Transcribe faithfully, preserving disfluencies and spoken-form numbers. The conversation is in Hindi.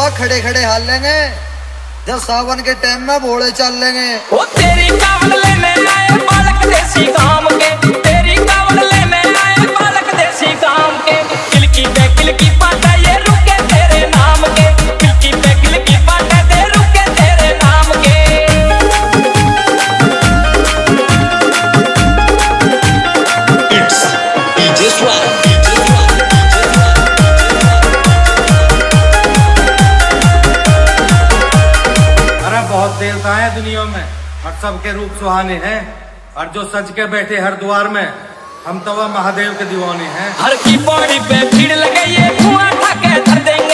खड़े खड़े हाल लेंगे, जब सावन के टाइम में भोले चल लेंगे। ओ तेरी कावड़ लेने आए बालक देसी काम के, तेरी कावड़ लेने आए बालक देसी काम के। किलकी पे किलकी पाटा ये रुके तेरे नाम के, किलकी पे किलकी पाटा दे रुके तेरे नाम के। It's D J Swag. बहुत देवता है दुनिया में और सबके रूप सुहाने हैं, और जो सज के बैठे हर द्वार में हम तो वह महादेव के दीवाने हैं। हर की पौड़ी पे भीड़ लगे ये धुआं ठाके धर देंगे।